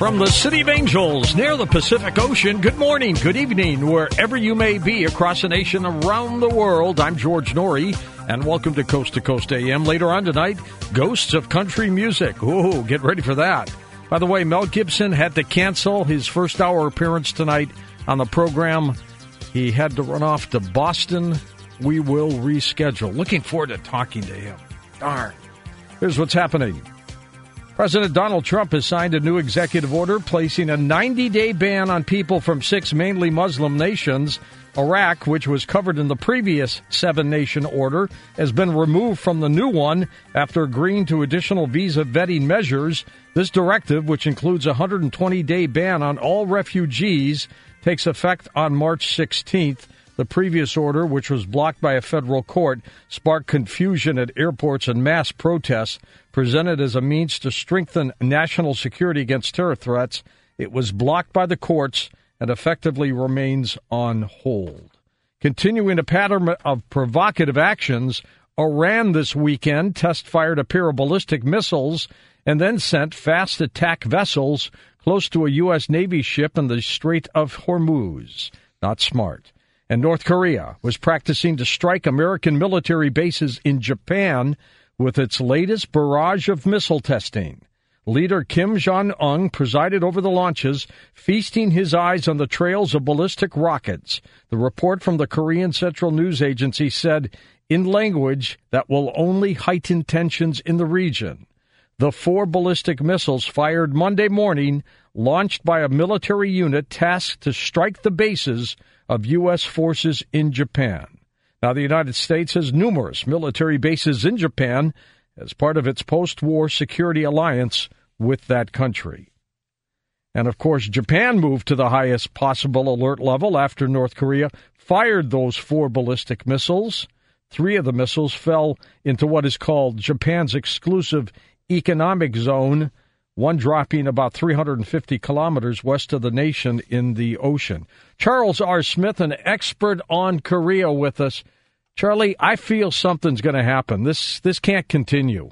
From the City of Angels near the Pacific Ocean, good morning, good evening, wherever you may be across the nation, around the world. I'm George Norrie, and welcome to Coast AM. Later on tonight, Ghosts of Country Music. Ooh, get ready for that. By the way, Mel Gibson had to cancel his first hour appearance tonight on the program. He had to run off to Boston. We will reschedule. Looking forward to talking to him. Darn. Here's what's happening. President Donald Trump has signed a new executive order placing a 90-day ban on people from 6 mainly Muslim nations. Iraq, which was covered in the previous 7-nation order, has been removed from the new one after agreeing to additional visa vetting measures. This directive, which includes a 120-day ban on all refugees, takes effect on March 16th. The previous order, which was blocked by a federal court, sparked confusion at airports and mass protests. Presented as a means to strengthen national security against terror threats, it was blocked by the courts and effectively remains on hold. Continuing a pattern of provocative actions, Iran this weekend test-fired a pair of ballistic missiles and then sent fast attack vessels close to a U.S. Navy ship in the Strait of Hormuz. Not smart. And North Korea was practicing to strike American military bases in Japan with its latest barrage of missile testing. Leader Kim Jong-un presided over the launches, feasting his eyes on the trails of ballistic rockets. The report from the Korean Central News Agency said, in language that will only heighten tensions in the region. The 4 ballistic missiles fired Monday morning, launched by a military unit tasked to strike the bases of U.S. forces in Japan. Now, the United States has numerous military bases in Japan as part of its post-war security alliance with that country. And, of course, Japan moved to the highest possible alert level after North Korea fired those 4 ballistic missiles. 3 of the missiles fell into what is called Japan's exclusive economic zone, one dropping about 350 kilometers west of the nation in the ocean. Charles R. Smith, an expert on Korea with us. Charlie, I feel something's going to happen. This can't continue.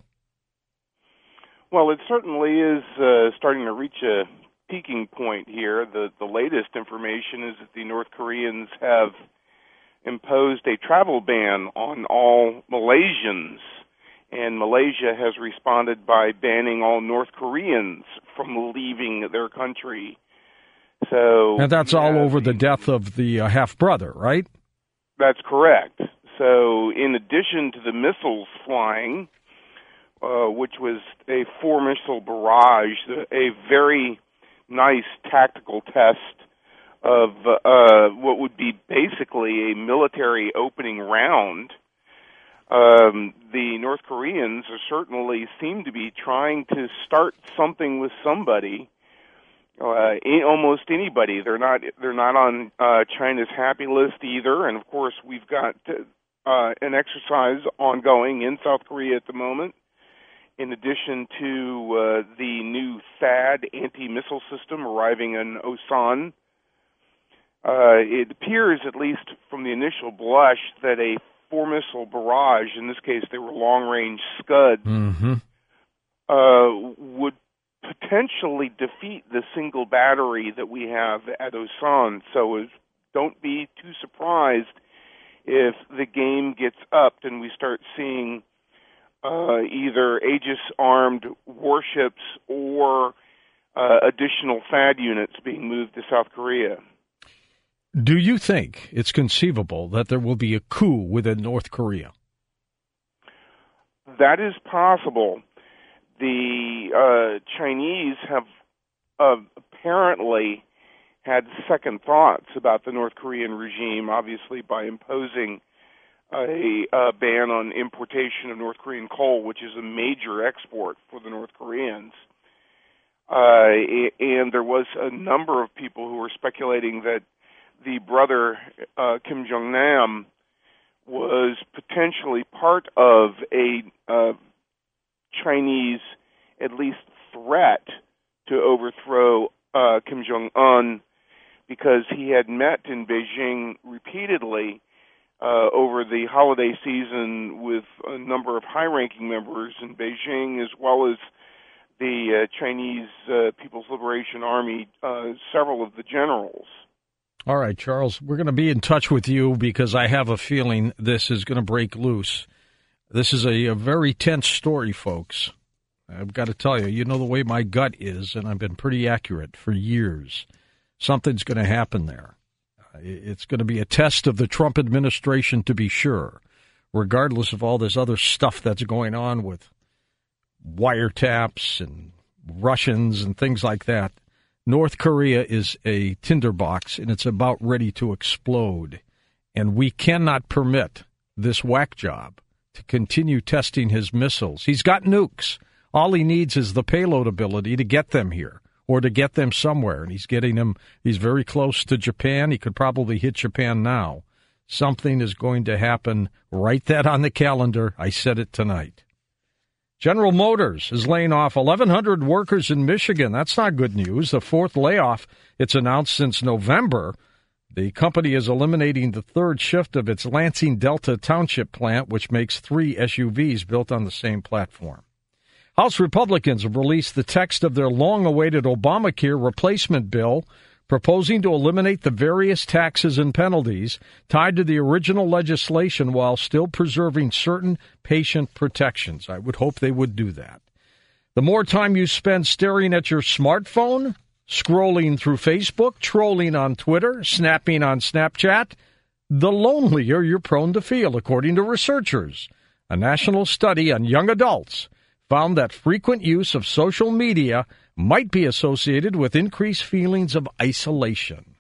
Well, it certainly is starting to reach a peaking point here. The latest information is that the North Koreans have imposed a travel ban on all Malaysians, and Malaysia has responded by banning all North Koreans from leaving their country. And that's all over the death of the half-brother, right? That's correct. So in addition to the missiles flying, which was a 4-missile barrage, a very nice tactical test of what would be basically a military opening round, the North Koreans certainly seem to be trying to start something with somebody, almost anybody. They're not on China's happy list either, and of course we've got an exercise ongoing in South Korea at the moment. In addition to the new THAAD anti-missile system arriving in Osan, it appears, at least from the initial blush, that a 4-missile barrage, in this case they were long-range Scuds, would potentially defeat the single battery that we have at Osan. So don't be too surprised if the game gets upped and we start seeing either Aegis-armed warships or additional THAAD units being moved to South Korea. Do you think it's conceivable that there will be a coup within North Korea? That is possible. The Chinese have apparently had second thoughts about the North Korean regime, obviously by imposing a ban on importation of North Korean coal, which is a major export for the North Koreans. And there was a number of people who were speculating that the brother, Kim Jong-nam, was potentially part of a Chinese, at least, threat to overthrow Kim Jong-un, because he had met in Beijing repeatedly over the holiday season with a number of high-ranking members in Beijing, as well as the Chinese People's Liberation Army, several of the generals. All right, Charles, we're going to be in touch with you because I have a feeling this is going to break loose. This is a very tense story, folks. I've got to tell you, you know the way my gut is, and I've been pretty accurate for years. Something's going to happen there. It's going to be a test of the Trump administration, to be sure, regardless of all this other stuff that's going on with wiretaps and Russians and things like that. North Korea is a tinderbox, and it's about ready to explode. And we cannot permit this whack job to continue testing his missiles. He's got nukes. All he needs is the payload ability to get them here or to get them somewhere. And he's getting them. He's very close to Japan. He could probably hit Japan now. Something is going to happen. Write that on the calendar. I said it tonight. General Motors is laying off 1,100 workers in Michigan. That's not good news. The fourth layoff it's announced since November. The company is eliminating the third shift of its Lansing Delta Township plant, which makes 3 SUVs built on the same platform. House Republicans have released the text of their long-awaited Obamacare replacement bill, proposing to eliminate the various taxes and penalties tied to the original legislation while still preserving certain patient protections. I would hope they would do that. The more time you spend staring at your smartphone, scrolling through Facebook, trolling on Twitter, snapping on Snapchat, the lonelier you're prone to feel, according to researchers. A national study on young adults found that frequent use of social media might be associated with increased feelings of isolation.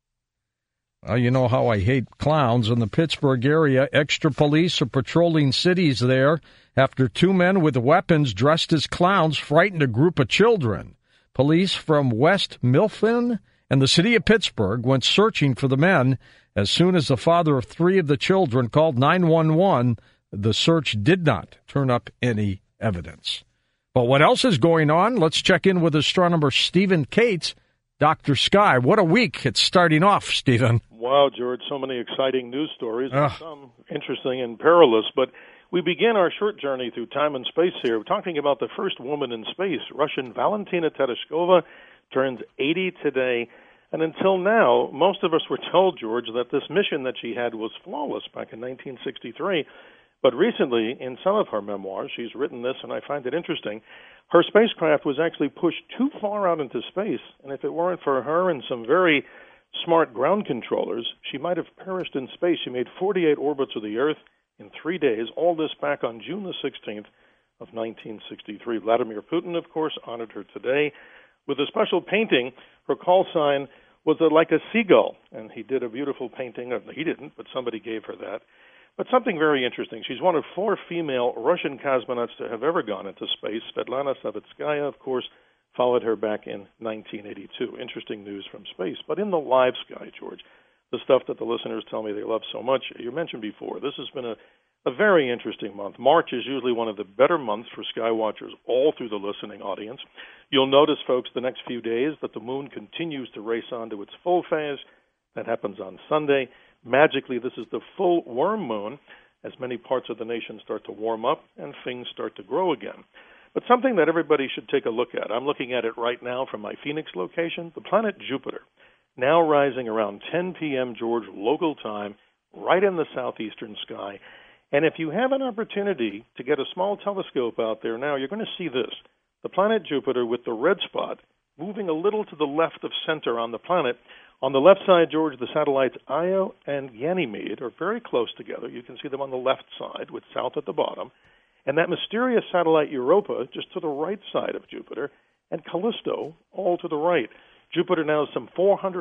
Well, you know how I hate clowns. In the Pittsburgh area, extra police are patrolling cities there after 2 men with weapons dressed as clowns frightened a group of children. Police from West Milford and the city of Pittsburgh went searching for the men. As soon as the father of 3 of the children called 911, the search did not turn up any evidence. But what else is going on? Let's check in with astronomer Stephen Cates. Dr. Sky, what a week it's starting off, Stephen. Wow, George, so many exciting news stories, and some interesting and perilous. But we begin our short journey through time and space here. We're talking about the first woman in space. Russian Valentina Tereshkova turns 80 today. And until now, most of us were told, George, that this mission that she had was flawless back in 1963. But recently, in some of her memoirs, she's written this, and I find it interesting. Her spacecraft was actually pushed too far out into space, and if it weren't for her and some very smart ground controllers, she might have perished in space. She made 48 orbits of the Earth in 3 days, all this back on June the 16th of 1963. Vladimir Putin, of course, honored her today with a special painting. Her call sign was like a seagull, and he did a beautiful painting. He didn't, but somebody gave her that. But something very interesting. She's one of 4 female Russian cosmonauts to have ever gone into space. Svetlana Savitskaya, of course, followed her back in 1982. Interesting news from space. But in the live sky, George, the stuff that the listeners tell me they love so much, you mentioned before, this has been a very interesting month. March is usually one of the better months for sky watchers all through the listening audience. You'll notice, folks, the next few days that the moon continues to race on to its full phase. That happens on Sunday. Magically, this is the full worm moon as many parts of the nation start to warm up and things start to grow again. But something that everybody should take a look at, I'm looking at it right now from my Phoenix location, the planet Jupiter, now rising around 10 p.m. George local time, right in the southeastern sky. And if you have an opportunity to get a small telescope out there now, you're going to see this. The planet Jupiter with the red spot moving a little to the left of center on the planet. On the left side, George, the satellites Io and Ganymede are very close together. You can see them on the left side with South at the bottom. And that mysterious satellite Europa just to the right side of Jupiter, and Callisto all to the right. Jupiter now is some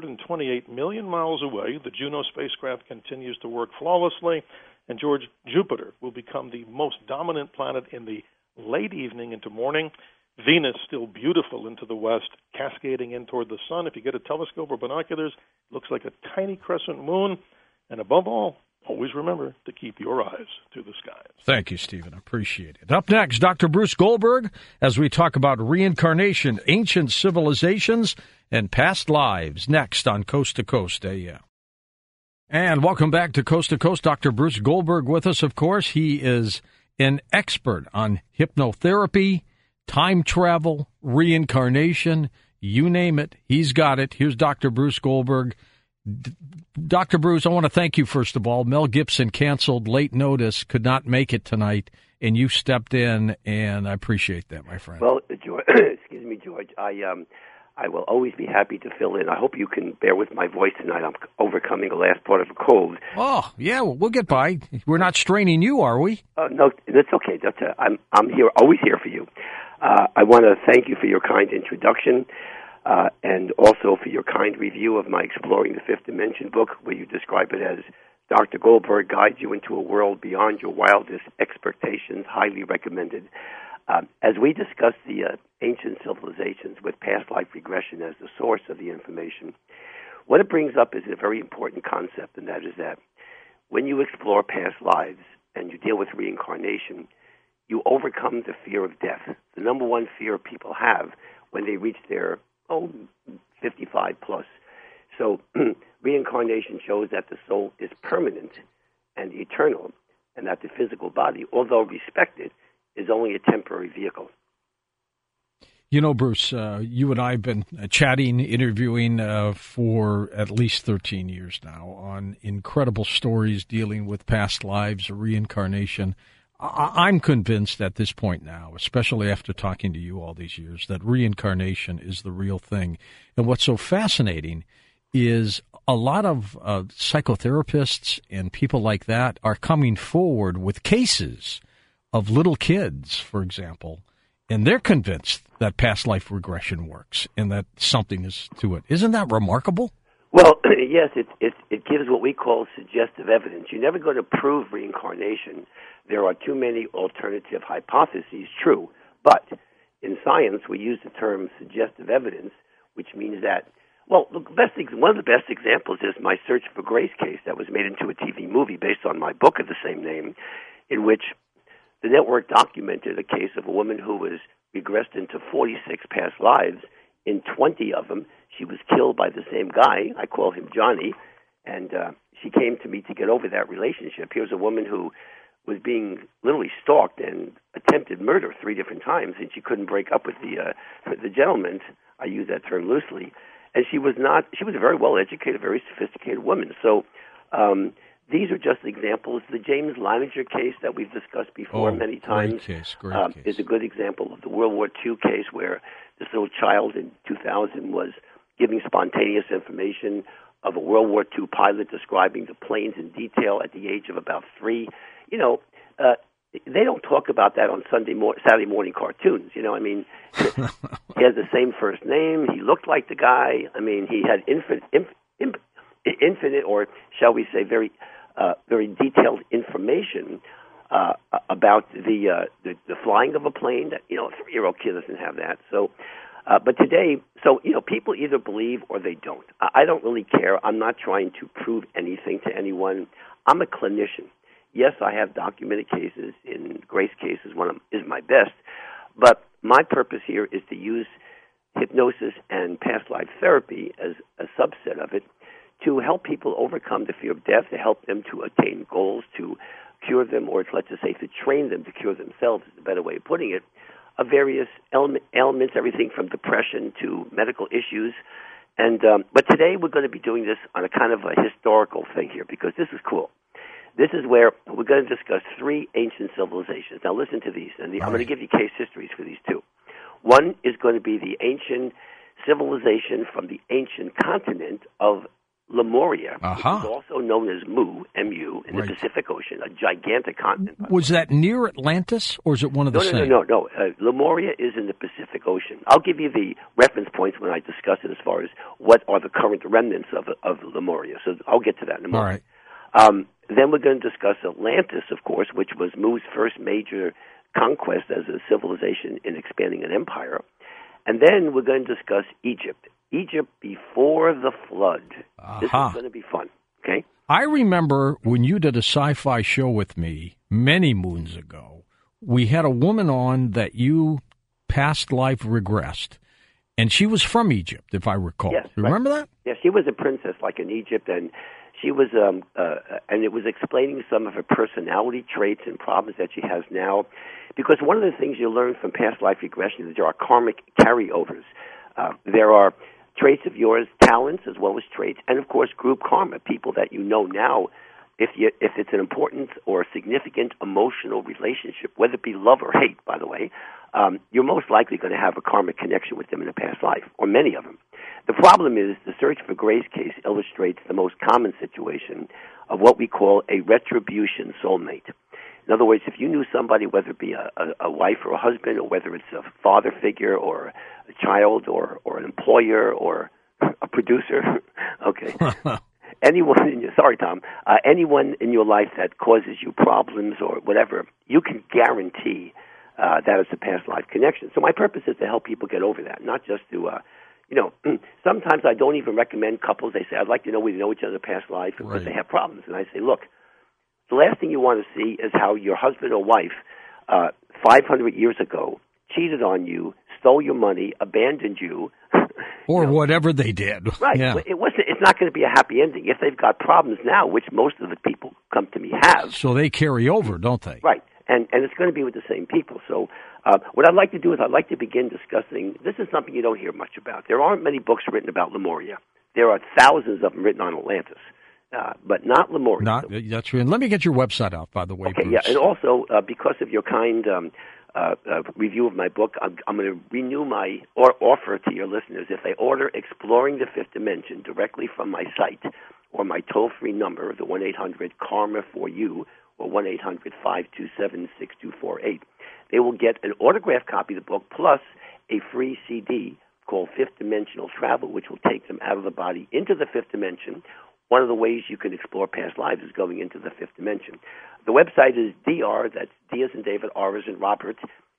428 million miles away. The Juno spacecraft continues to work flawlessly. And, George, Jupiter will become the most dominant planet in the late evening into morning. Venus, still beautiful into the west, cascading in toward the sun. If you get a telescope or binoculars, it looks like a tiny crescent moon. And above all, always remember to keep your eyes to the skies. Thank you, Stephen. Appreciate it. Up next, Dr. Bruce Goldberg, as we talk about reincarnation, ancient civilizations, and past lives. Next on Coast to Coast AM. And welcome back to Coast to Coast. Dr. Bruce Goldberg with us, of course. He is an expert on hypnotherapy, time travel, reincarnation, you name it, he's got it. Here's Dr. Bruce Goldberg. Dr. Bruce, I want to thank you, first of all. Mel Gibson canceled late notice, could not make it tonight, and you stepped in, and I appreciate that, my friend. Well, George, excuse me, George, I will always be happy to fill in. I hope you can bear with my voice tonight. I'm overcoming the last part of a cold. Oh, yeah, well, we'll get by. We're not straining you, are we? No, that's okay. I'm here, always here for you. I want to thank you for your kind introduction. And also for your kind review of my Exploring the Fifth Dimension book, where you describe it as Dr. Goldberg guides you into a world beyond your wildest expectations, highly recommended. As we discuss the ancient civilizations with past life regression as the source of the information, what it brings up is a very important concept, and that is that when you explore past lives and you deal with reincarnation, you overcome the fear of death. The number one fear people have when they reach their 55 plus. So reincarnation shows that the soul is permanent and eternal, and that the physical body, although respected, is only a temporary vehicle. You know, Bruce, you and I have been chatting, interviewing for at least 13 years now on incredible stories dealing with past lives, reincarnation. I'm convinced at this point now, especially after talking to you all these years, that reincarnation is the real thing. And what's so fascinating is a lot of psychotherapists and people like that are coming forward with cases of little kids, for example, and they're convinced that past life regression works and that something is to it. Isn't that remarkable? Well, yes, it gives what we call suggestive evidence. You're never going to prove reincarnation. There are too many alternative hypotheses, true. But in science, we use the term suggestive evidence, which means that, well, one of the best examples is my Search for Grace case that was made into a TV movie based on my book of the same name, in which the network documented a case of a woman who was regressed into 46 past lives. In 20 of them, she was killed by the same guy. I call him Johnny. And she came to me to get over that relationship. Here's a woman who was being literally stalked and attempted murder 3 different times, and she couldn't break up with the gentleman. I use that term loosely. And she was a very well-educated, very sophisticated woman. So these are just examples. The James Leininger case that we've discussed before many times great case. is a good example of the World War II case where this little child in 2000 was giving spontaneous information of a World War II pilot describing the planes in detail at the age of about 3. You know, they don't talk about that on Saturday morning cartoons. You know, I mean, he has the same first name. He looked like the guy. I mean, he had infinite, or shall we say, very detailed information about the flying of a plane. That, you know, a 3-year-old kid doesn't have that. So, but today, people either believe or they don't. I don't really care. I'm not trying to prove anything to anyone. I'm a clinician. Yes, I have documented cases. In Grace cases, one of them is my best. But my purpose here is to use hypnosis and past life therapy as a subset of it to help people overcome the fear of death, to help them to attain goals, to cure them, or let's just say to train them to cure themselves is the better way of putting it, of various ailments, everything from depression to medical issues. And but today we're going to be doing this on a kind of a historical thing here, because this is cool. This is where we're going to discuss 3 ancient civilizations. Now listen to these, and I'm going to give you case histories for these 2. One is going to be the ancient civilization from the ancient continent of Lemuria, which is also known as Mu, M-U, in the Pacific Ocean, a gigantic continent. Was that near Atlantis, or is it one of the same? No. Lemuria is in the Pacific Ocean. I'll give you the reference points when I discuss it as far as what are the current remnants of Lemuria. So I'll get to that in a moment. All right. Then we're going to discuss Atlantis, of course, which was Mu's first major conquest as a civilization in expanding an empire. And then we're going to discuss Egypt before the flood. This is going to be fun, okay? I remember when you did a sci-fi show with me many moons ago, we had a woman on that you past life regressed, and she was from Egypt, if I recall. Yes, Remember that? Yes, she was a princess like in Egypt, and She was, and it was explaining some of her personality traits and problems that she has now. Because one of the things you learn from past life regression is there are karmic carryovers. There are traits of yours, talents as well as traits, and of course group karma, people that you know now. If it's an important or significant emotional relationship, whether it be love or hate, by the way, you're most likely going to have a karmic connection with them in a past life, or many of them. The problem is the Search for Grace case illustrates the most common situation of what we call a retribution soulmate. In other words, if you knew somebody, whether it be a wife or a husband, or whether it's a father figure or a child or an employer or a producer, okay, anyone in your, sorry, Tom, anyone in your life that causes you problems or whatever, you can guarantee that it's a past life connection. So my purpose is to help people get over that, not just to, sometimes I don't even recommend couples. They say, I'd like to know we know each other past life because they have problems. And I say, look, the last thing you want to see is how your husband or wife 500 years ago cheated on you, stole your money, abandoned you. Or whatever they did. Right. Yeah. It's not going to be a happy ending. If they've got problems now, which most of the people come to me have. So they carry over, don't they? Right. And it's going to be with the same people. So what I'd like to do is I'd like to begin discussing, this is something you don't hear much about. There aren't many books written about Lemuria. There are thousands of them written on Atlantis. But not Lemuria. That's true. And let me get your website out, by the way, okay, Bruce. Yeah, and also, because of your kind review of my book, I'm going to renew my offer to your listeners. If they order Exploring the Fifth Dimension directly from my site or my toll-free number, the 1-800-KARMA-4U, or 1-800-527-6248, they will get an autographed copy of the book plus a free CD called Fifth Dimensional Travel, which will take them out of the body into the fifth dimension. One of the ways you can explore past lives is going into the fifth dimension. The website is DR, that's D as in David, R as in Robert,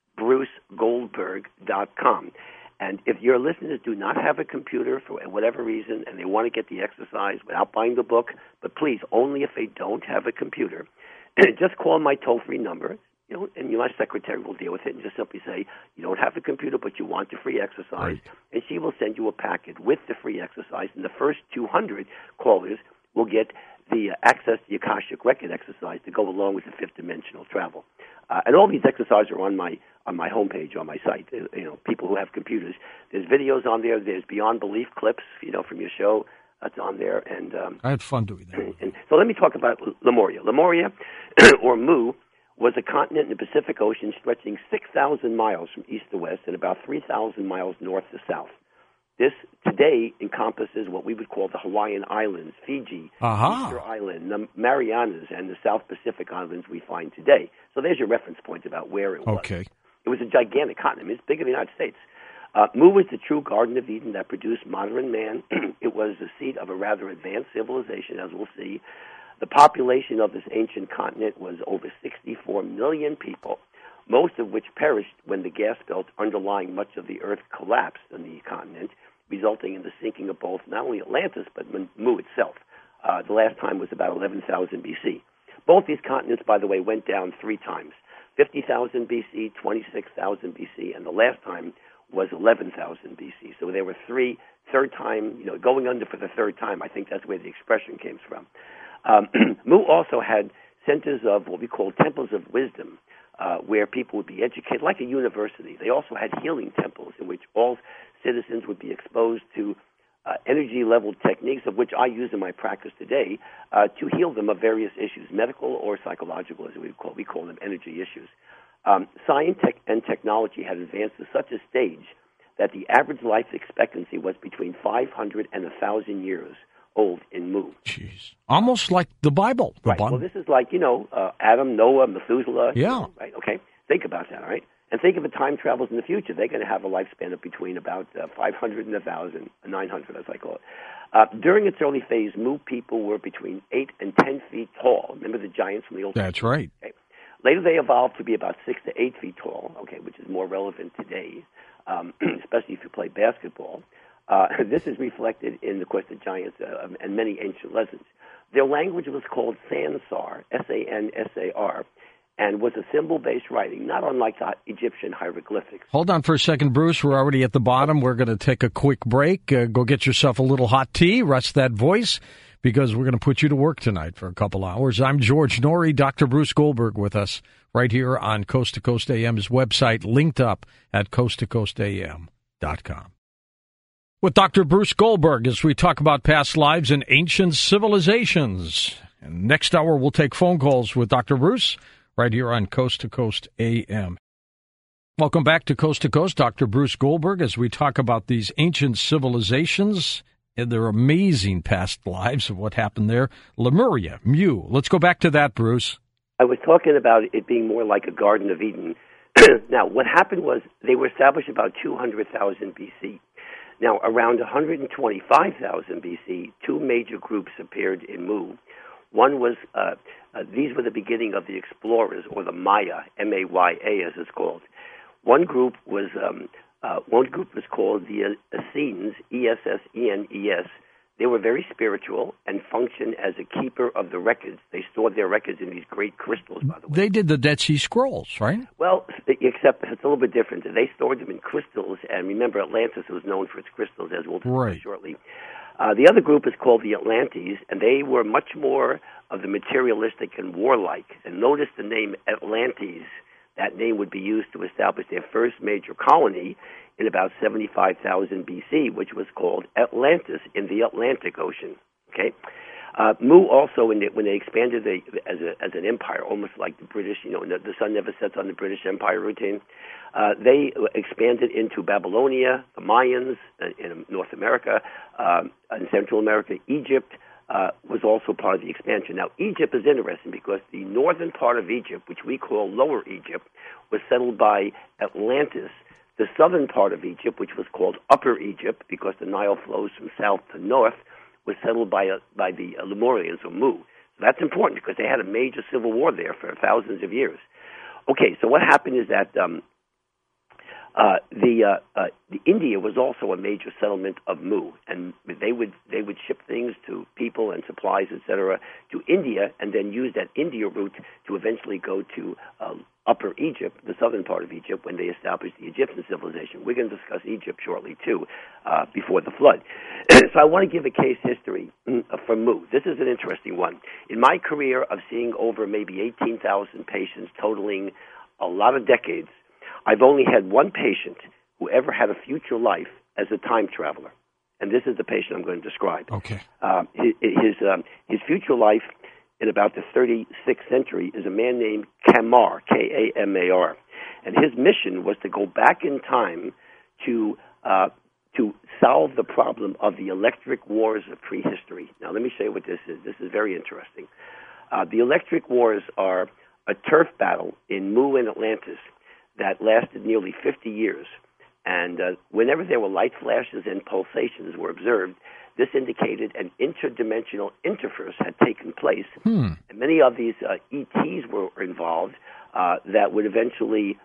BruceGoldberg.com. And if your listeners do not have a computer for whatever reason and they want to get the exercise without buying the book, but please, only if they don't have a computer, just call my toll-free number, and my secretary will deal with it, and just simply say, you don't have a computer, but you want the free exercise, right. And she will send you a packet with the free exercise, and the first 200 callers will get the access to the Akashic Record exercise to go along with the fifth dimensional travel. And all these exercises are on my homepage, on my site. People who have computers. There's videos on there. There's Beyond Belief clips, from your show. That's on there. And I had fun doing that. And so let me talk about Lemuria. Lemuria, or Mu, was a continent in the Pacific Ocean stretching 6,000 miles from east to west and about 3,000 miles north to south. This today encompasses what we would call the Hawaiian Islands, Fiji, Easter Island, the Marianas, and the South Pacific Islands we find today. So there's your reference point about where it was. Okay. It was a gigantic continent. It's bigger than the United States. Mu was the true Garden of Eden that produced modern man. It was the seat of a rather advanced civilization, as we'll see. The population of this ancient continent was over 64 million people, most of which perished when the gas belt underlying much of the earth collapsed on the continent, resulting in the sinking of both not only Atlantis but Mu itself. The last time was about 11,000 BC. Both these continents, by the way, went down 3 times, 50,000 BC, 26,000 BC, and the last time was 11,000 BC. So there were third time, going under for the third time. I think that's where the expression came from. Mu also had centers of what we call temples of wisdom, where people would be educated, like a university. They also had healing temples in which all citizens would be exposed to energy-level techniques, of which I use in my practice today, to heal them of various issues, medical or psychological, as we call them energy issues. Science and technology had advanced to such a stage that the average life expectancy was between 500 and 1,000 years old in Mu. Jeez. Almost like the Bible. Right. Well, this is like, Adam, Noah, Methuselah. Yeah. Right. Okay. Think about that, all right? And think of the time travels in the future. They're going to have a lifespan of between about 500 and 1,000, 900, as I call it. During its early phase, Mu people were between 8 and 10 feet tall. Remember the giants from the old That's right. Okay. Later, they evolved to be about 6 to 8 feet tall, okay, which is more relevant today, especially if you play basketball. This is reflected in, of course, the giants and many ancient legends. Their language was called Sansar, S-A-N-S-A-R, and was a symbol-based writing, not unlike the Egyptian hieroglyphics. Hold on for a second, Bruce. We're already at the bottom. We're going to take a quick break. Go get yourself a little hot tea, rest that voice. because we're going to put you to work tonight for a couple hours. I'm George Noory, Dr. Bruce Goldberg with us right here on Coast to Coast AM's website, linked up at coasttocoastam.com. With Dr. Bruce Goldberg as we talk about past lives and ancient civilizations. And next hour, we'll take phone calls with Dr. Bruce right here on Coast to Coast AM. Welcome back to Coast, Dr. Bruce Goldberg, as we talk about these ancient civilizations and their amazing past lives of what happened there. Lemuria, Mu. Let's go back to that, Bruce. I was talking about it being more like a Garden of Eden. Now, what happened was they were established about 200,000 BC. Now, around 125,000 BC, two major groups appeared in Mu. One was, these were the beginning of the explorers, or the Maya, M-A-Y-A as it's called. One group was called the Essenes, E-S-S-E-N-E-S. They were very spiritual and functioned as a keeper of the records. They stored their records in these great crystals, by the way. They did the Dead Sea Scrolls, right? Well, except it's a little bit different. They stored them in crystals, and remember, Atlantis was known for its crystals, as we'll discuss shortly. The other group is called the Atlantes, and they were much more of the materialistic and warlike. And notice the name Atlantes. That name would be used to establish their first major colony in about 75,000 BC, which was called Atlantis in the Atlantic Ocean. Okay, Mu also, when they expanded as an empire, almost like the British, the sun never sets on the British Empire routine. They expanded into Babylonia, the Mayans in North America, in Central America. Egypt was also part of the expansion. Now, Egypt is interesting because the northern part of Egypt, which we call Lower Egypt, was settled by Atlantis. The southern part of Egypt, which was called Upper Egypt, because the Nile flows from south to north, was settled by the Lemurians, or Mu. So that's important because they had a major civil war there for thousands of years. Okay, so what happened is that the India was also a major settlement of Mu, and they would ship things to people and supplies, etc., to India, and then use that India route to eventually go to Upper Egypt, the southern part of Egypt, when they established the Egyptian civilization. We're going to discuss Egypt shortly too, before the flood. So I want to give a case history for Mu. This is an interesting one. In my career of seeing over maybe 18,000 patients, totaling a lot of decades, I've only had one patient who ever had a future life as a time traveler, and this is the patient I'm going to describe. Okay. His future life in about the 36th century is a man named Kamar, K-A-M-A-R, and his mission was to go back in time to solve the problem of the electric wars of prehistory. Now, let me show you what this is. This is very interesting. The electric wars are a turf battle in Mu and Atlantis that lasted nearly 50 years. And whenever there were light flashes and pulsations were observed, this indicated an interdimensional interface had taken place. And many of these ETs were involved that would eventually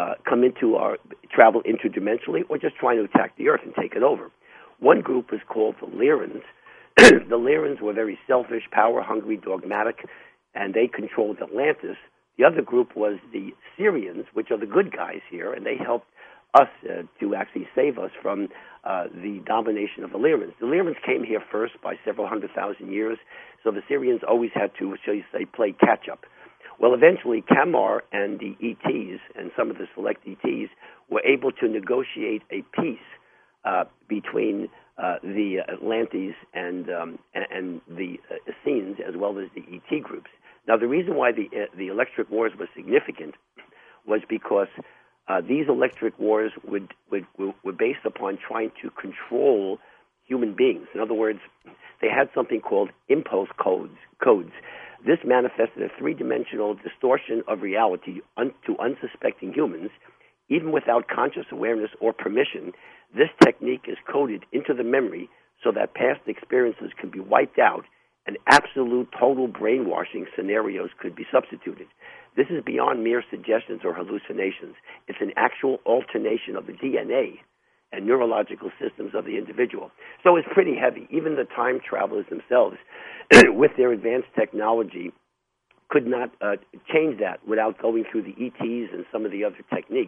travel interdimensionally, or just trying to attack the Earth and take it over. One group was called the Lyrans. The Lyrans were very selfish, power-hungry, dogmatic, and they controlled Atlantis. The other group was the Syrians, which are the good guys here, and they helped us to actually save us from the domination of the Lyrans. The Lyrans came here first by several 100,000 years, so the Syrians always had to, shall you say, play catch-up. Well, eventually, Kamar and the ETs, and some of the select ETs, were able to negotiate a peace between the Atlantes and the Essenes, as well as the ET groups. Now, the reason why the electric wars were significant was because these electric wars were based upon trying to control human beings. In other words, they had something called impulse codes. This manifested a three-dimensional distortion of reality to unsuspecting humans. Even without conscious awareness or permission, this technique is coded into the memory so that past experiences can be wiped out and absolute total brainwashing scenarios could be substituted. This is beyond mere suggestions or hallucinations. It's an actual alternation of the DNA and neurological systems of the individual. So it's pretty heavy. Even the time travelers themselves, with their advanced technology, could not change that without going through the ETs and some of the other techniques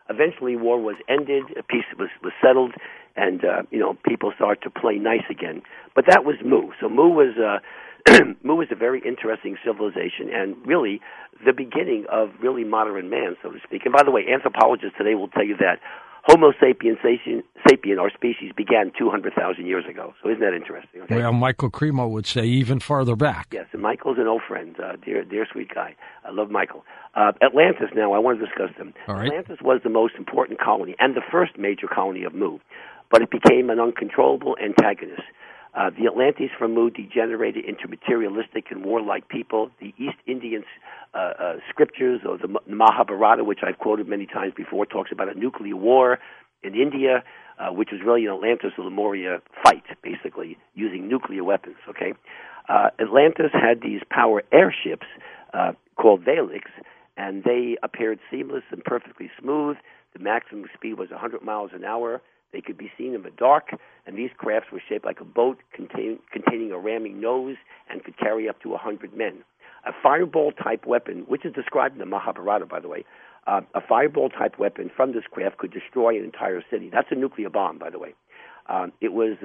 eventually war was ended, peace was settled, and people started to play nice again. But that was Mu. So Mu was Mu was a very interesting civilization, and really the beginning of really modern man, so to speak. And by the way, anthropologists today will tell you that Homo sapien, our species, began 200,000 years ago. So isn't that interesting? Okay? Well, Michael Cremo would say even farther back. Yes, and Michael's an old friend, dear sweet guy. I love Michael. Atlantis, now, I want to discuss them. All right. Atlantis was the most important colony and the first major colony of Mu, but it became an uncontrollable antagonist. The Atlantes from Mu degenerated into materialistic and warlike people. The East Indian scriptures, or the Mahabharata, which I've quoted many times before, talks about a nuclear war in India, which was really an Atlantis or Lemuria fight, basically, using nuclear weapons, okay? Atlantis had these power airships called Valix, and they appeared seamless and perfectly smooth. The maximum speed was 100 miles an hour. They could be seen in the dark, and these crafts were shaped like a boat containing a ramming nose and could carry up to 100 men. A fireball-type weapon, which is described in the Mahabharata, by the way, a fireball-type weapon from this craft could destroy an entire city. That's a nuclear bomb, by the way. It was,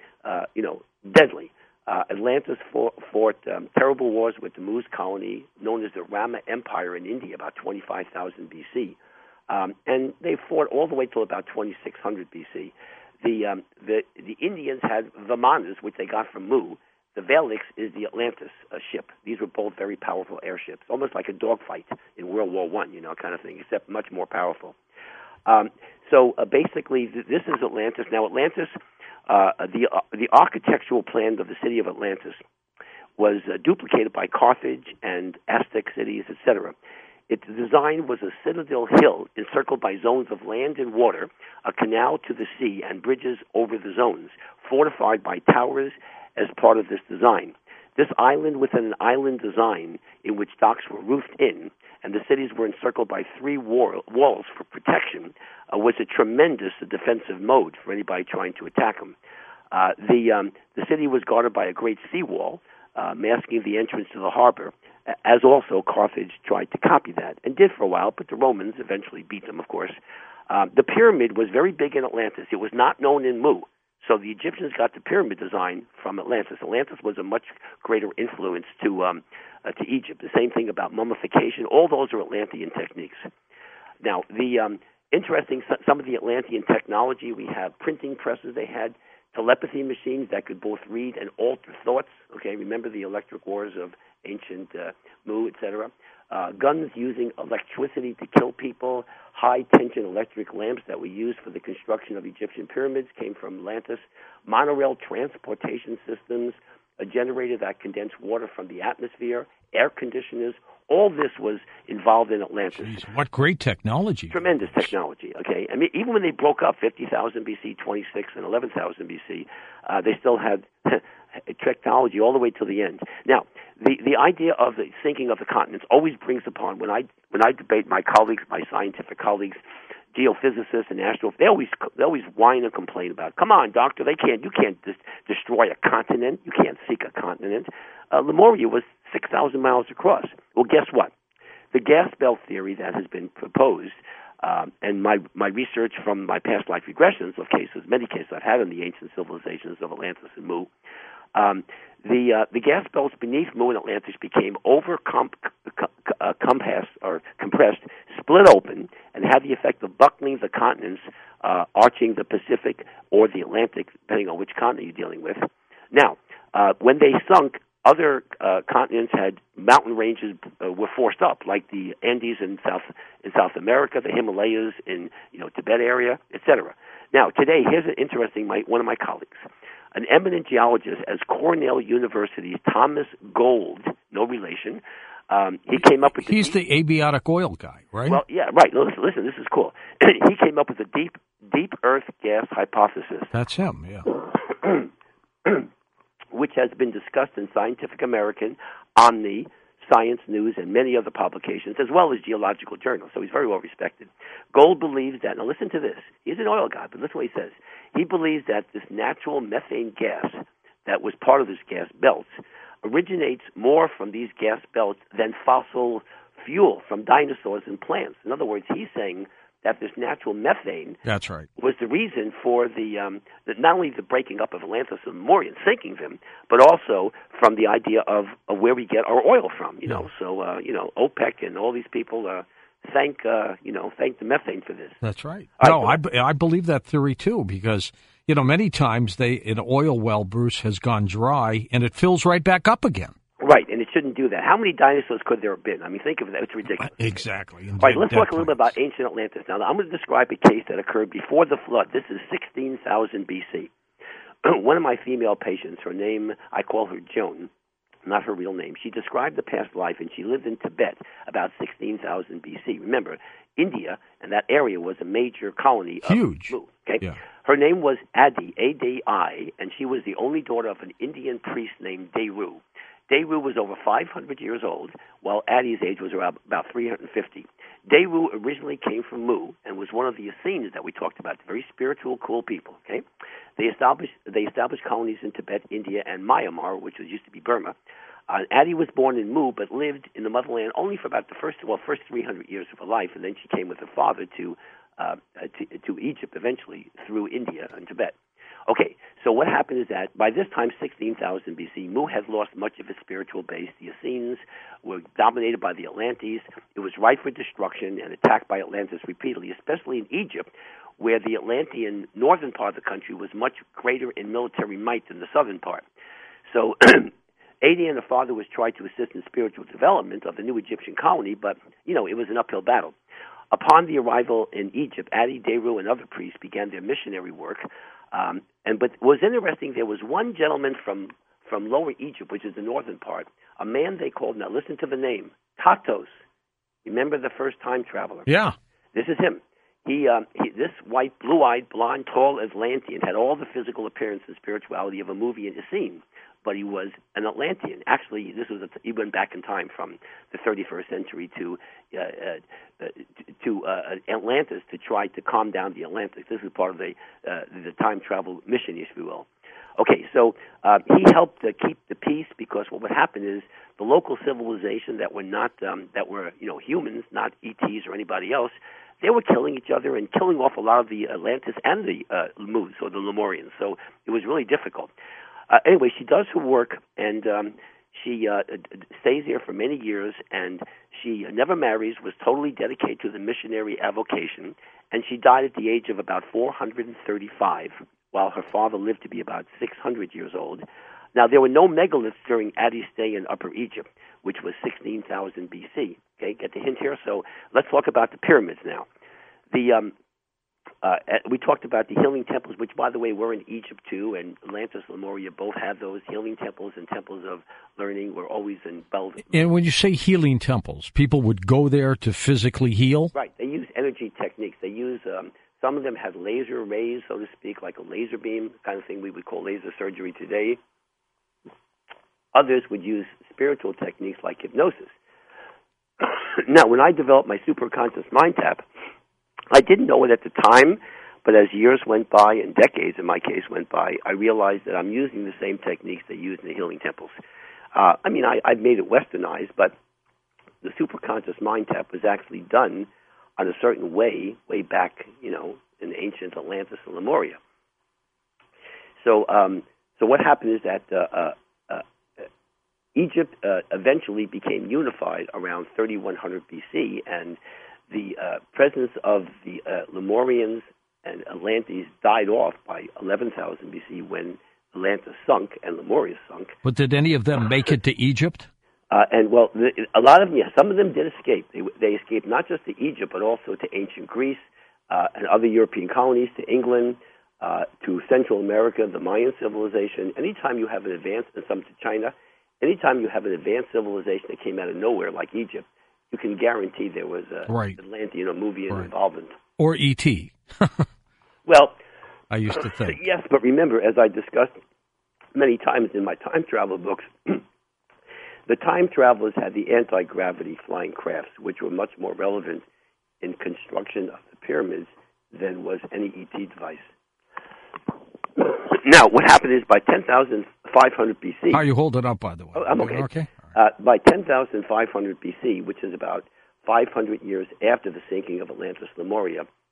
deadly. Atlantis fought terrible wars with the Mu's colony, known as the Rama Empire in India, about 25,000 BC. And they fought all the way till about 2600 BC. The Indians had Vimanas, which they got from Mu. The Valix is the Atlantis ship. These were both very powerful airships, almost like a dogfight in World War I, kind of thing, except much more powerful. Basically, this is Atlantis. Now, Atlantis, the architectural plan of the city of Atlantis was duplicated by Carthage and Aztec cities, etc. Its design was a citadel hill encircled by zones of land and water, a canal to the sea, and bridges over the zones, fortified by towers as part of this design. This island within an island design in which docks were roofed in and the cities were encircled by three walls for protection was a tremendous defensive mode for anybody trying to attack them. The city was guarded by a great seawall, masking the entrance to the harbor, as also Carthage tried to copy that, and did for a while, but the Romans eventually beat them, of course. The pyramid was very big in Atlantis. It was not known in Mu, so the Egyptians got the pyramid design from Atlantis. Atlantis was a much greater influence to Egypt. The same thing about mummification. All those are Atlantean techniques. Now, the interesting, some of the Atlantean technology, we have printing presses. They had telepathy machines that could both read and alter thoughts. Okay, remember the electric wars of ancient Mu, etc. Guns using electricity to kill people. High-tension electric lamps that were used for the construction of Egyptian pyramids came from Atlantis. Monorail transportation systems, a generator that condensed water from the atmosphere, air conditioners. All this was involved in Atlantis. Jeez, what great technology. Tremendous technology, okay? I mean, even when they broke up 50,000 BC, 26, and 11,000 BC, they still had technology all the way to the end. Now, the idea of the sinking of the continents always brings upon, when I debate my colleagues, my scientific colleagues, geophysicists and astrophysics, they always whine and complain about, come on, doctor, you can't destroy a continent. You can't sink a continent. Lemuria was 6,000 miles across. Well, guess what? The gas belt theory that has been proposed, and my research from my past life regressions of many cases I've had in the ancient civilizations of Atlantis and Mu, the gas belts beneath Mu and Atlantis became compressed, split open, and had the effect of buckling the continents, arching the Pacific or the Atlantic, depending on which continent you're dealing with. Now, when they sunk, other continents had mountain ranges were forced up, like the Andes in South America, the Himalayas in Tibet area, etc. Now, today, here's an interesting one of my colleagues, an eminent geologist at Cornell University's Thomas Gold, no relation. He came up with He's the abiotic oil guy, right? Well, yeah, right. Listen, this is cool. He came up with the deep Earth gas hypothesis. That's him, yeah. Which has been discussed in Scientific American, Omni, Science News, and many other publications, as well as geological journals. So he's very well respected. Gold believes that, now listen to this, he's an oil guy, but listen to what he says. He believes that this natural methane gas that was part of this gas belt originates more from these gas belts than fossil fuel from dinosaurs and plants. In other words, he's saying that this natural methane That's right. was the reason for not only the breaking up of Atlantis and Lemuria and sinking them, but also from the idea of where we get our oil from. You know, so OPEC and all these people thank the methane for this. That's right. I believe that theory too, because many times an oil well, Bruce, has gone dry and it fills right back up again. Right, and it shouldn't do that. How many dinosaurs could there have been? I mean, think of that. It's ridiculous. Exactly. All right, let's talk a little bit about ancient Atlantis. Now, I'm going to describe a case that occurred before the flood. This is 16,000 BC. One of my female patients, her name, I call her Joan, not her real name. She described the past life, and she lived in Tibet about 16,000 BC. Remember, India and that area was a major colony of Huge. Mu. Okay? Yeah. Her name was Adi, A-D-I, and she was the only daughter of an Indian priest named Deru. Deru was over 500 years old, while Adi's age was around about 350. Deru originally came from Mu and was one of the Essenes that we talked about, the very spiritual, cool people. Okay, they established colonies in Tibet, India, and Myanmar, which used to be Burma. Adi was born in Mu, but lived in the motherland only for about the first 300 years of her life, and then she came with her father to Egypt eventually through India and Tibet. Okay, so what happened is that by this time, 16,000 BC, Mu had lost much of its spiritual base. The Essenes were dominated by the Atlantes. It was ripe for destruction and attacked by Atlantis repeatedly, especially in Egypt, where the Atlantean northern part of the country was much greater in military might than the southern part. So Adi and her father was trying to assist in spiritual development of the new Egyptian colony, but, it was an uphill battle. Upon the arrival in Egypt, Adi, Deru, and other priests began their missionary work. But what was interesting, there was one gentleman from Lower Egypt, which is the northern part, a man they called, now listen to the name, Tatos. Remember the first time traveler? Yeah. This is him. This white, blue-eyed, blonde, tall Atlantean had all the physical appearance and spirituality of a movie in Essene, but he was an Atlantean. Actually, he went back in time from the 31st century to Atlantis to try to calm down the Atlantic. This is part of the time travel mission, if you will. Okay, so he helped keep the peace, because what would happen is the local civilization that were humans, not ETs or anybody else, they were killing each other and killing off a lot of the Atlantis and the Lemurs, or the Lemurians. So it was really difficult. Anyway, she does her work, and she stays there for many years, and she never marries, was totally dedicated to the missionary avocation, and she died at the age of about 435, while her father lived to be about 600 years old. Now, there were no megaliths during Adi's stay in Upper Egypt, which was 16,000 BC. Okay, get the hint here? So let's talk about the pyramids now. We talked about the healing temples, which, by the way, were in Egypt too, and Atlantis, Lemuria both had those healing temples, and temples of learning were always in Belt. And when you say healing temples, people would go there to physically heal? Right. They use energy techniques. They use, some of them had laser rays, so to speak, like a laser beam kind of thing we would call laser surgery today. Others would use spiritual techniques like hypnosis. Now, when I developed my superconscious mind tap, I didn't know it at the time, but as years went by, and decades in my case went by, I realized that I'm using the same techniques they use in the healing temples. I've made it westernized, but the superconscious mind tap was actually done on a certain way back, in ancient Atlantis and Lemuria. So what happened is that Egypt eventually became unified around 3100 BC, and the presence of the Lemurians and Atlantes died off by 11,000 BC when Atlantis sunk and Lemuria sunk. But did any of them make it to Egypt? A lot of them, yes. Some of them did escape. They escaped not just to Egypt, but also to ancient Greece and other European colonies, to England, to Central America, the Mayan civilization. Anytime you have an advance, and some to China, anytime you have an advanced civilization that came out of nowhere, like Egypt, you can guarantee there was a Atlantean or Movian involvement. Or E.T. Well, I used to think. Yes, but remember, as I discussed many times in my time travel books, the time travelers had the anti-gravity flying crafts, which were much more relevant in construction of the pyramids than was any ET device. Now, what happened is by 10,500 BC... How are you holding up, by the way? Oh, I'm okay. Okay. By 10,500 BC, which is about 500 years after the sinking of Atlantis Lemuria,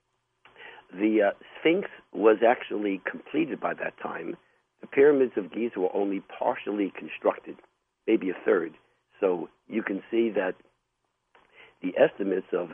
the Sphinx was actually completed by that time. The pyramids of Giza were only partially constructed, maybe a third. So you can see that the estimates of,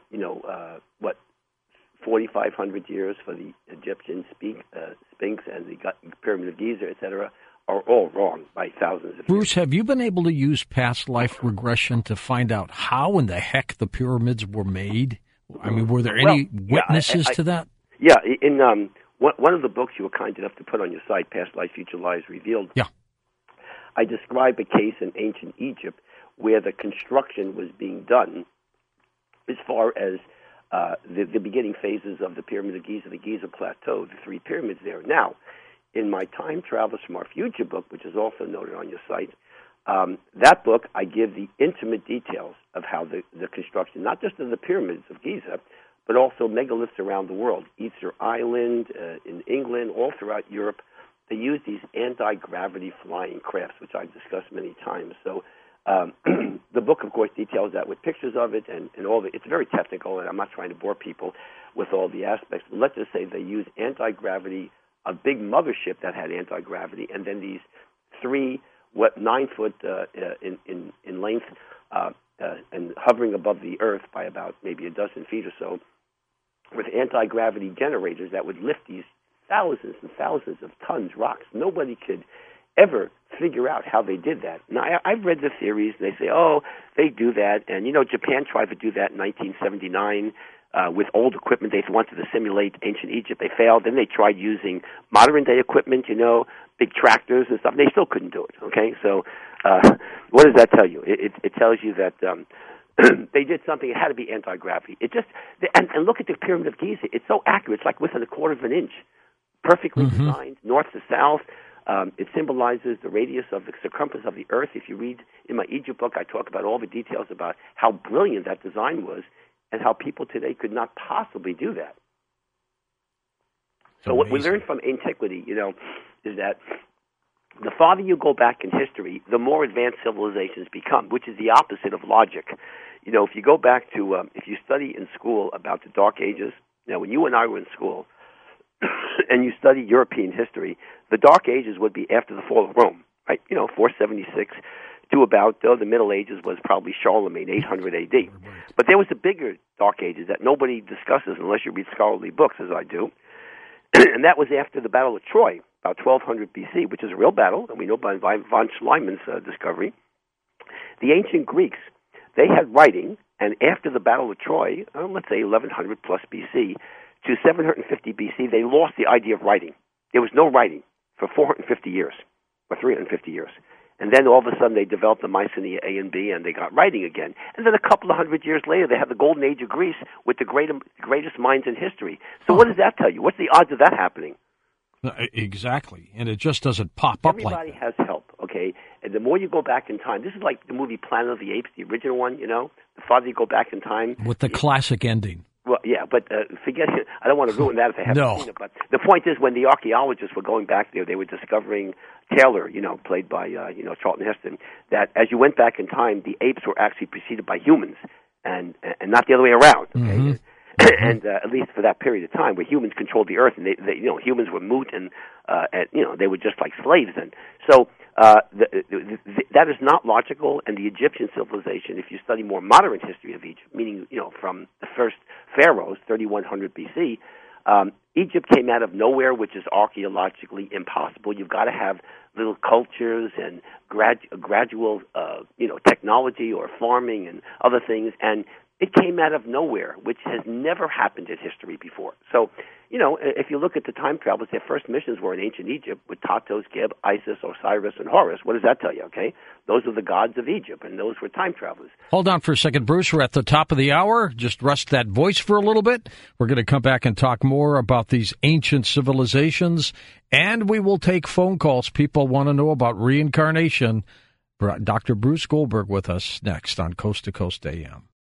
4,500 years for the Egyptian Sphinx and the Pyramid of Giza, etc., are all wrong by thousands of years. Bruce, have you been able to use past life regression to find out how in the heck the pyramids were made? I mean, were there any witnesses to that? Yeah, in one of the books you were kind enough to put on your site, Past Life, Future Lives Revealed, I describe a case in ancient Egypt where the construction was being done as far as the beginning phases of the Pyramid of Giza, the Giza Plateau, the three pyramids there. Now, in my Time Travels from Our Future book, which is also noted on your site, that book, I give the intimate details of how the construction, not just of the pyramids of Giza, but also megaliths around the world, Easter Island, in England, all throughout Europe. They use these anti-gravity flying crafts, which I've discussed many times. So the book, of course, details that with pictures of it and all the. It's very technical, and I'm not trying to bore people with all the aspects. But let's just say they use anti-gravity, a big mothership that had anti-gravity, and then these 9 foot in length and hovering above the earth by about maybe a dozen feet or so, with anti-gravity generators that would lift these thousands and thousands of tons rocks. Nobody could ever figure out how they did that. Now, I've read the theories, and they say, they do that. And, Japan tried to do that in 1979 with old equipment. They wanted to simulate ancient Egypt. They failed. Then they tried using modern-day equipment, big tractors and stuff. They still couldn't do it, okay? So what does that tell you? It tells you that they did something. It had to be anti-gravity. And look at the Pyramid of Giza. It's so accurate. It's like within a quarter of an inch. Perfectly designed, north to south. It symbolizes the radius of the circumference of the Earth. If you read in my Egypt book, I talk about all the details about how brilliant that design was and how people today could not possibly do that. So what we learned from antiquity, is that the farther you go back in history, the more advanced civilizations become, which is the opposite of logic. If you go back to, if you study in school about the Dark Ages, now when you and I were in school, and you study European history, the Dark Ages would be after the fall of Rome, right? 476 to about the Middle Ages was probably Charlemagne, 800 A.D. But there was a bigger Dark Ages that nobody discusses unless you read scholarly books, as I do, and that was after the Battle of Troy, about 1200 B.C., which is a real battle, and we know by von Schliemann's discovery. The ancient Greeks, they had writing, and after the Battle of Troy, let's say 1100 plus B.C., to 750 B.C., they lost the idea of writing. There was no writing for 450 years, or 350 years. And then all of a sudden they developed the Mycenae A and B, and they got writing again. And then a couple of hundred years later, they had the Golden Age of Greece with the greatest minds in history. So what does that tell you? What's the odds of that happening? Exactly. And it just doesn't pop up like that. Everybody has help, okay? And the more you go back in time, this is like the movie Planet of the Apes, the original one, the farther you go back in time. With the classic ending. Well, yeah, but forget it. I don't want to ruin that if I haven't seen it. But the point is, when the archaeologists were going back there, they were discovering Taylor, played by Charlton Heston, that as you went back in time, the apes were actually preceded by humans, and not the other way around. Okay, and at least for that period of time, where humans controlled the earth, and they humans were moot, and they were just like slaves. And so that is not logical. And the Egyptian civilization, if you study more modern history of Egypt, meaning from the first pharaohs, 3100 BC, Egypt came out of nowhere, which is archaeologically impossible. You've got to have little cultures and gradual, technology or farming and other things, and it came out of nowhere, which has never happened in history before. So, if you look at the time travelers, their first missions were in ancient Egypt with Tatos, Geb, Isis, Osiris, and Horus. What does that tell you, okay? Those are the gods of Egypt, and those were time travelers. Hold on for a second, Bruce. We're at the top of the hour. Just rest that voice for a little bit. We're going to come back and talk more about these ancient civilizations, and we will take phone calls. People want to know about reincarnation. Dr. Bruce Goldberg with us next on Coast to Coast AM.